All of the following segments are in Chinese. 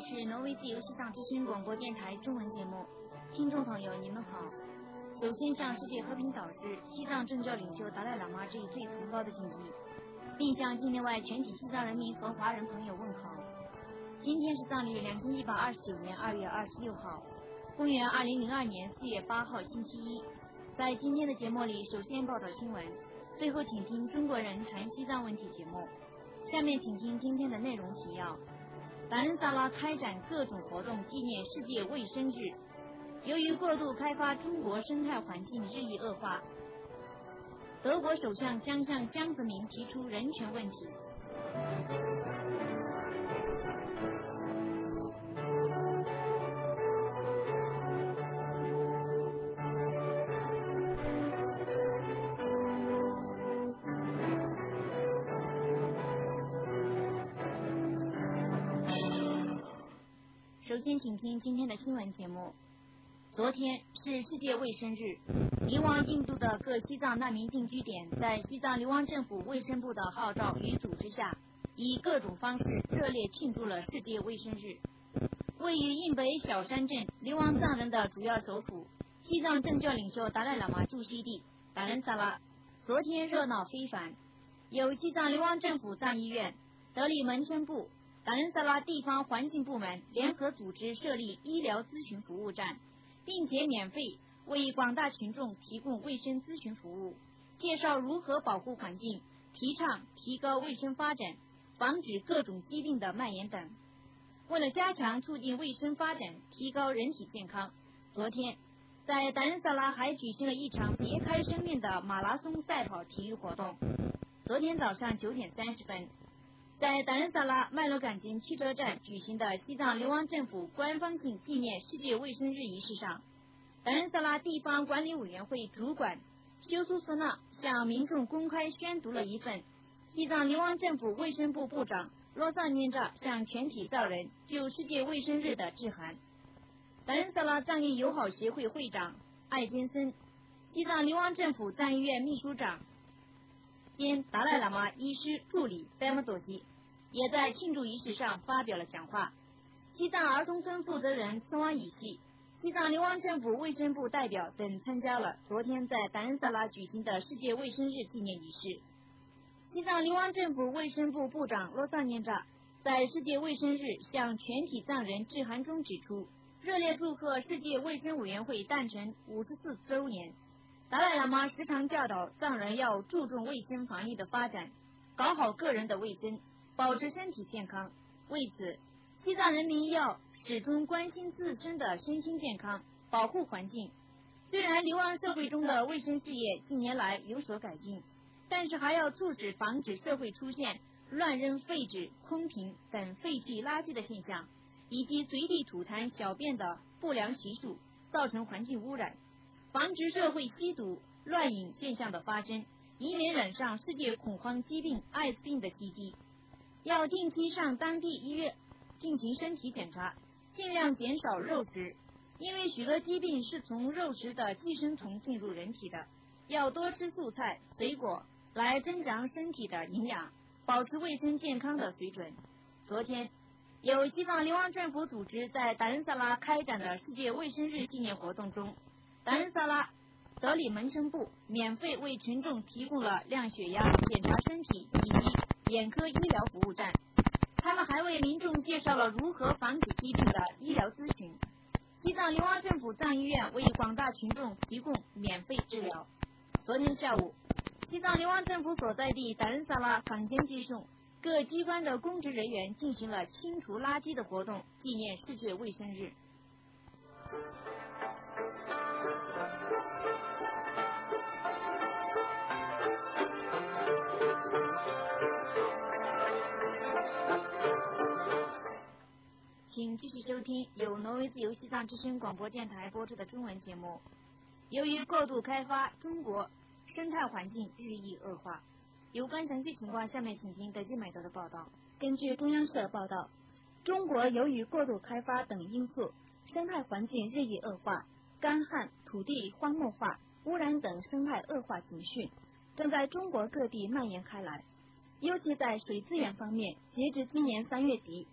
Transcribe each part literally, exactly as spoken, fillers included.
是挪威自由西藏之声广播电台中文节目，听众朋友你们好。首先向世界和平导师、西藏政教领袖达赖喇嘛致以最崇高的敬意，并向境内外全体西藏人民和华人朋友问好。今天是藏历两千一百二十九年二月二十六号，公元二零零二年四月八号星期一。在今天的节目里，首先报道新闻，最后请听中国人谈西藏问题节目。下面请听今天的内容提要。达仁萨拉开展各种活动纪念世界卫生日。由于过度开发，中国生态环境日益恶化。德国首相将向江泽民提出人权问题。首先请听今天的新闻节目。昨天是世界卫生日，流亡印度的各西藏难民定居点在西藏流亡政府卫生部的号召与组织下，以各种方式热烈庆祝了世界卫生日。位于印北小山镇流亡藏人的主要首府，西藏政教领袖达赖喇嘛驻锡地达仁萨拉，昨天热闹非凡。有西藏流亡政府藏医院、德里门生部、达仁萨拉地方环境部门联合组织设立医疗咨询服务站，并且免费为广大群众提供卫生咨询服务，介绍如何保护环境，提倡提高卫生发展，防止各种疾病的蔓延等。为了加强促进卫生发展，提高人体健康，昨天在达仁萨拉还举行了一场别开生面的马拉松赛跑体育活动。昨天早上九点三十分，在达仁萨拉麦罗杆金汽车站举行的西藏流亡政府官方性纪念世界卫生日仪式上，达仁萨拉地方管理委员会主管修苏斯纳向民众公开宣读了一份西藏流亡政府卫生部部长罗萨念扎向全体藏人就世界卫生日的致函。达仁萨拉藏医友好协会会长艾金森、西藏流亡政府藏医院秘书长兼达赖喇嘛医师助理贝姆多吉也在庆祝仪式上发表了讲话。西藏儿童村负责人斯瓦以西、西藏流亡政府卫生部代表等参加了昨天在达仁萨拉举行的世界卫生日纪念仪式。西藏流亡政府卫生部部长罗萨念扎在世界卫生日向全体藏人致函中指出，热烈祝贺世界卫生委员会诞辰五十四周年。达赖喇嘛时常教导藏人要注重卫生防疫的发展，搞好个人的卫生，保持身体健康。为此，西藏人民要始终关心自身的身心健康，保护环境。虽然流亡社会中的卫生事业近年来有所改进，但是还要促使防止社会出现乱扔废纸、空瓶等废弃垃圾的现象，以及随地吐痰、小便的不良习俗，造成环境污染，防止社会吸毒、乱饮现象的发生，以免染上世界恐慌疾病艾滋病的袭击。要定期上当地医院进行身体检查，尽量减少肉食，因为许多疾病是从肉食的寄生虫进入人体的。要多吃素菜、水果来增长身体的营养，保持卫生健康的水准。昨天，有西藏流亡政府组织在达仁萨拉开展的世界卫生日纪念活动中，达仁萨拉德里门生部免费为群众提供了量血压、检查身体以及眼科医疗服务站。他们还为民众介绍了如何防止疾病的医疗咨询。西藏流亡政府藏医院为广大群众提供免费治疗。昨天下午，西藏流亡政府所在地达仁萨拉坊间寄送各机关的公职人员进行了清除垃圾的活动，纪念世界卫生日。请继续收听由挪威自由西藏之声广播电台播出的中文节目。由于过度开发，中国生态环境日益恶化。有关详细情况，下面请听德基美德的报道。 根据中央社报道，中国由于过度开发等因素，生态环境日益恶化，干旱、土地荒漠化、污染等生态恶化警讯正在中国各地蔓延开来。尤其在水资源方面，截至今年三月底，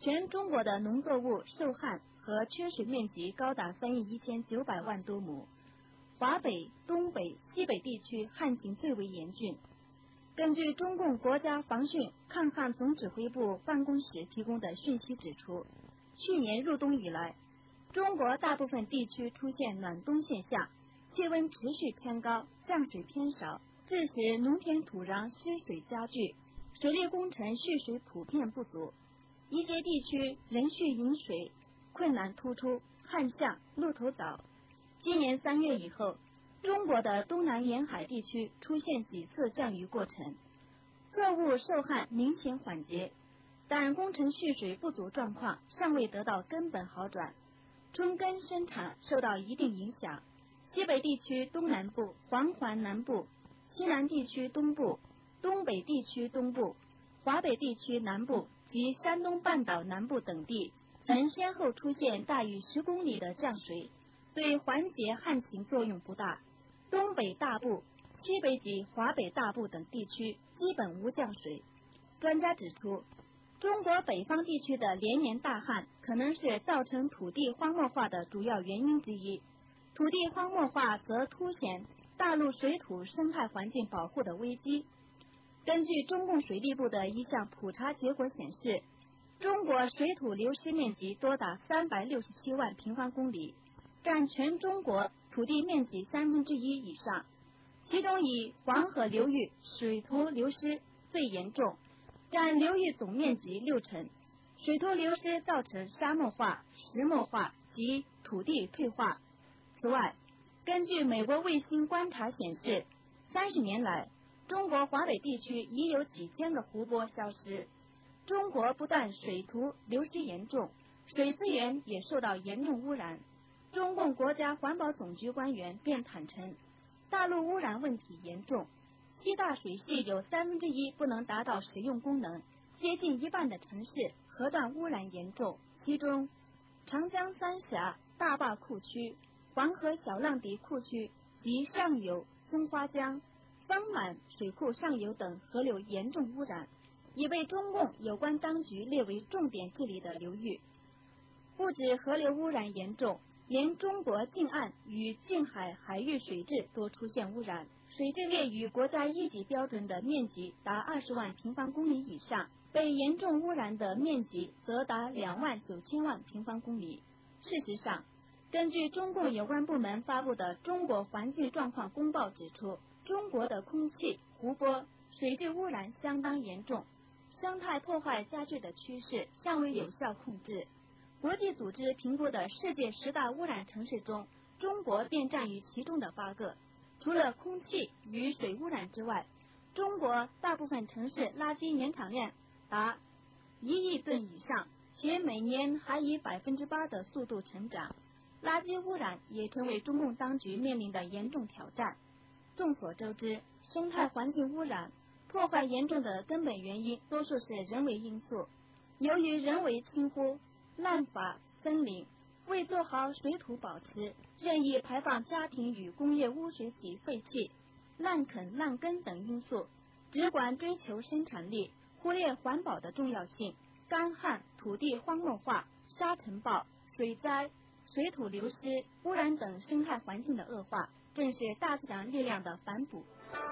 全中国的农作物受旱和缺水面积高达三亿一千九百万多亩，华北、东北、西北地区旱情最为严峻。根据中共国家防汛抗旱总指挥部办公室提供的讯息指出，去年入冬以来，中国大部分地区出现暖冬现象，气温持续偏高，降水偏少，致使农田土壤失水加剧，水利工程蓄水普遍不足，一些地区人蓄饮水困难突出，旱象露头早。今年三月以后，中国的东南沿海地区出现几次降雨过程，作物受旱明显缓解，但工程蓄水不足状况尚未得到根本好转，春耕生产受到一定影响。西北地区东南部、黄环南部、西南地区东部、东北地区东部、华北地区南部及山东半岛南部等地曾先后出现大于十公里的降水，对缓解旱情作用不大。东北大部、西北及华北大部等地区基本无降水。专家指出，中国北方地区的连年大旱可能是造成土地荒漠化的主要原因之一。土地荒漠化则凸显大陆水土生态环境保护的危机。根据中共水利部的一项普查结果显示，中国水土流失面积多达三百六十七万平方公里，占全中国土地面积三分之一以上，其中以黄河流域水土流失最严重，占流域总面积六成。水土流失造成沙漠化、石漠化及土地退化。此外，根据美国卫星观察显示，三十年来，中国华北地区已有几千个湖泊消失。中国不但水土流失严重，水资源也受到严重污染。中共国家环保总局官员便坦诚，大陆污染问题严重，七大水系有三分之一不能达到使用功能，接近一半的城市河段污染严重，其中长江三峡大坝库区、黄河小浪底库区及上游松花江、丰满水库上游等河流严重污染，已被中共有关当局列为重点治理的流域。不止河流污染严重，连中国近岸与近海海域水质都出现污染，水质列于国家一级标准的面积达二十万平方公里以上，被严重污染的面积则达两万九千万平方公里。事实上，根据中共有关部门发布的《中国环境状况公报》指出，中国的空气、湖泊、水质污染相当严重，生态破坏加剧的趋势尚未有效控制。国际组织评估的世界十大污染城市中，中国便占于其中的八个。除了空气与水污染之外，中国大部分城市垃圾年产量达一亿吨以上，且每年还以百分之八的速度成长。垃圾污染也成为中共当局面临的严重挑战。众所周知，生态环境污染破坏严重的根本原因多数是人为因素。由于人为轻忽、滥伐森林，未做好水土保持，任意排放家庭与工业污水及废气、滥垦滥耕等因素，只管追求生产力，忽略环保的重要性，干旱、土地荒漠化、沙尘暴、水灾、水土流失、污染等生态环境的恶化，正是大自然力量的反哺。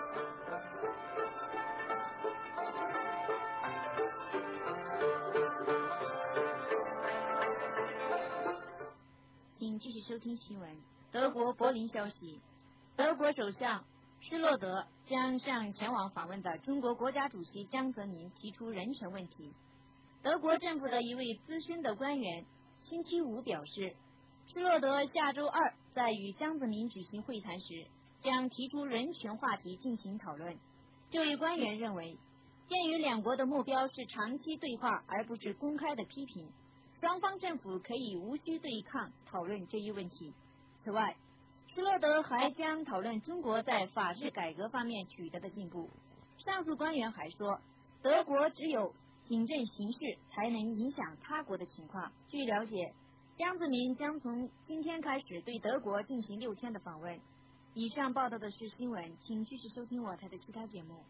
请继续收听新闻。德国柏林消息，德国首相施洛德将向前往访问的中国国家主席江泽民提出人权问题。德国政府的一位资深的官员星期五表示，施洛德下周二在与江泽民举行会谈时，将提出人权话题进行讨论。这位官员认为，鉴于两国的目标是长期对话而不是公开的批评，双方政府可以无需对抗讨论这一问题。此外，施洛德还将讨论中国在法治改革方面取得的进步。上述官员还说，德国只有谨慎行事才能影响他国的情况。据了解，江泽民将从今天开始对德国进行六天的访问。以上报道的是新闻，请继续收听我台的其他节目。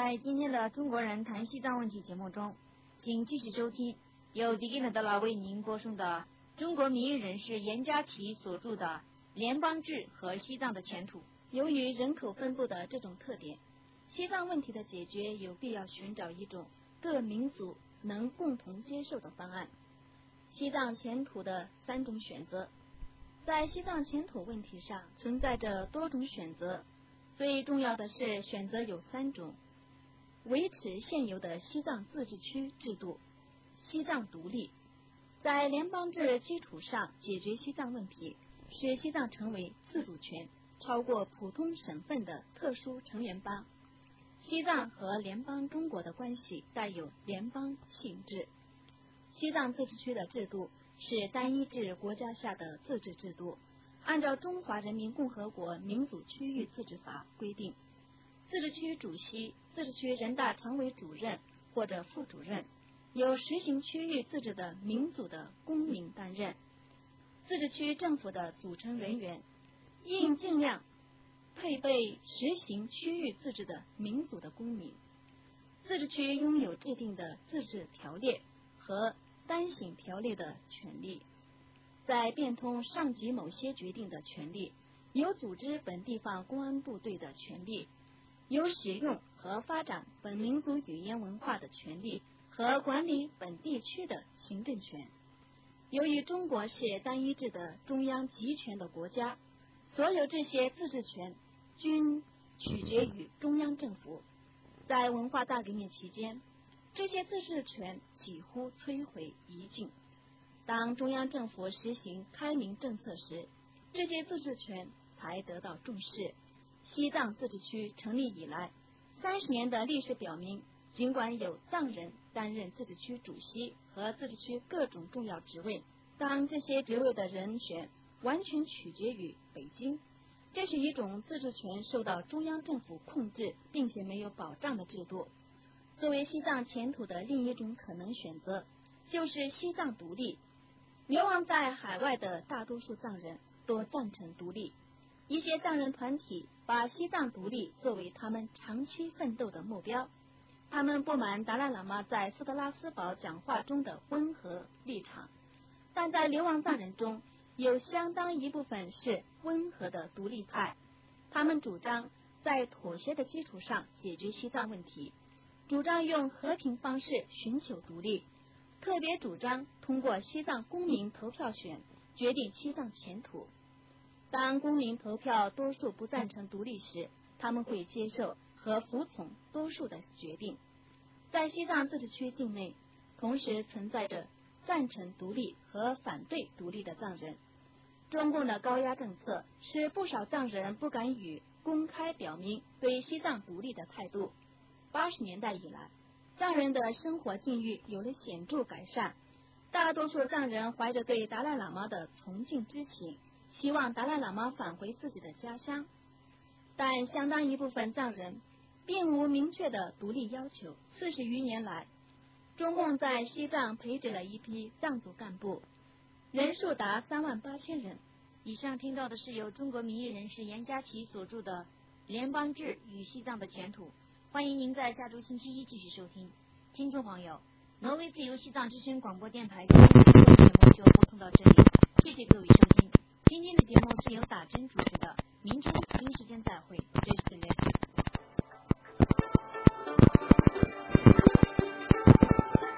在今天的中国人谈西藏问题节目中，请继续收听由迪金德拉为您播送的中国民意人士严家琪所著的《联邦制和西藏的前途》。 由于人口分布的这种特点，西藏问题的解决有必要寻找一种各民族能共同接受的方案。西藏前途的三种选择。在西藏前途问题上存在着多种选择，最重要的是选择有三种：维持现有的西藏自治区制度，西藏独立，在联邦制基础上解决西藏问题，使西藏成为自主权超过普通省份的特殊成员邦。西藏和联邦中国的关系带有联邦性质。西藏自治区的制度是单一制国家下的自治制度，按照《中华人民共和国民主区域自治法》规定，自治区主席、自治区人大常委主任或者副主任由实行区域自治的民主的公民担任。自治区政府的组成人员应尽量配备实行区域自治的民主的公民。自治区拥有制定的自治条例和单行条例的权利，在变通上级某些决定的权利，有组织本地方公安部队的权利，有使用和发展本民族语言文化的权利和管理本地区的行政权。由于中国是单一制的中央集权的国家，所有这些自治权均取决于中央政府。在文化大革命期间，这些自治权几乎摧毁殆尽。当中央政府实行开明政策时，这些自治权才得到重视。西藏自治区成立以来，三十年的历史表明，尽管有藏人担任自治区主席和自治区各种重要职位，当这些职位的人选完全取决于北京，这是一种自治权受到中央政府控制并且没有保障的制度。作为西藏前途的另一种可能选择，就是西藏独立。流亡在海外的大多数藏人都赞成独立，一些藏人团体把西藏独立作为他们长期奋斗的目标。他们不满达赖喇嘛在斯特拉斯堡讲话中的温和立场，但在流亡藏人中有相当一部分是温和的独立派，他们主张在妥协的基础上解决西藏问题，主张用和平方式寻求独立，特别主张通过西藏公民投票选决定西藏前途。当公民投票多数不赞成独立时，他们会接受和服从多数的决定。在西藏自治区境内，同时存在着赞成独立和反对独立的藏人。中共的高压政策使不少藏人不敢于公开表明对西藏独立的态度。八十年代以来，藏人的生活境遇有了显著改善，大多数藏人怀着对达赖喇嘛的崇敬之情，希望达赖喇嘛返回自己的家乡。但相当一部分藏人并无明确的独立要求。四十余年来，中共在西藏培植了一批藏族干部，人数达三万八千人。 以上听到的是由中国民意人士严家琪所著的《联邦制与西藏的前途》。欢迎您在下周星期一继续收听。听众朋友，挪威自由西藏之声广播电台今天的节目就播